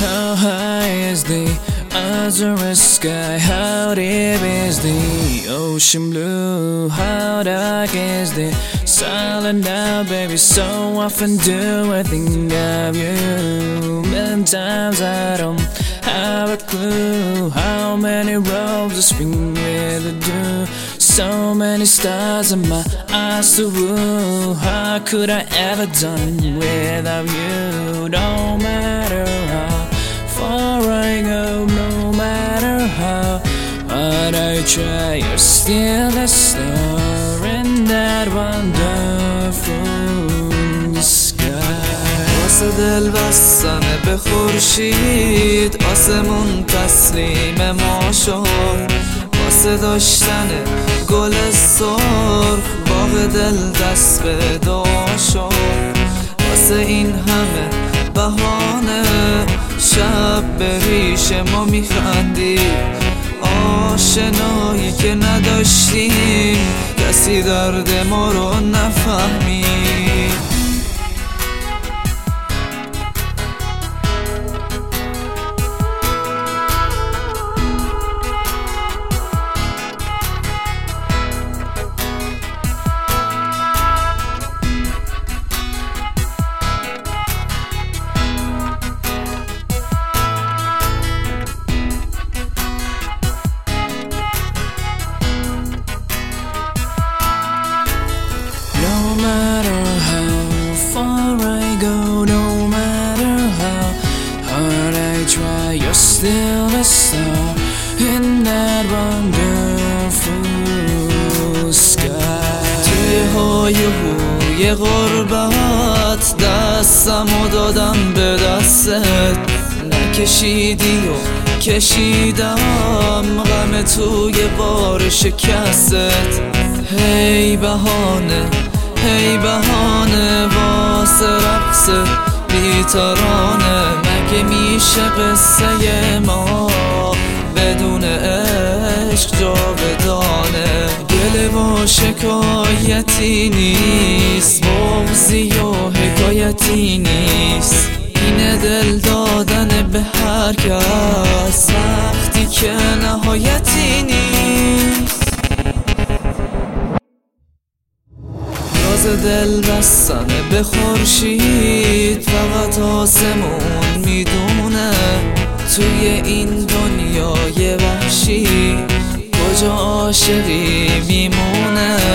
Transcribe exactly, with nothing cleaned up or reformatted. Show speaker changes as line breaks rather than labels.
How high is the azure sky? How deep is the ocean blue? How dark is the silent now, baby? So often do I think of you. Many times I don't have a clue how many roads to spring with the dew. So many stars in my eyes to woo. How could I ever done without you? No matter how far I go, no matter how hard I try, you're still a star in that wonderful sky.
واسه دل بستنه به خورشید آسمون تسلیم ما شد. واسه داشتن گل سرخ باغ دل دست به دعا شد. واسه این همه بهانه شب به ریش ما میخندیم. آشنایی که نداشتیم کسی درد ما رو نفهمید.
No matter how far I go, no matter how hard I try, you're still a star in that wonderful sky.
توی های هوی غربت دستمو دادم به دستت. نکشیدی و کشیدم غم توی بار شکستت. هی بهانه هی بهانه واسه رقص بی‌ترانه. مگه میشه قصه ما بدون عشق جاودانه؟ گله و شکایتی نیست، بغضی و حکایتی نیست. اینه دل دادن به هر کس وقتی که نهایتی نیست. راز دل بستنه به خورشید فقط آسمون میدونه. توی این دنیای وحشی کجا عاشقی میمونه؟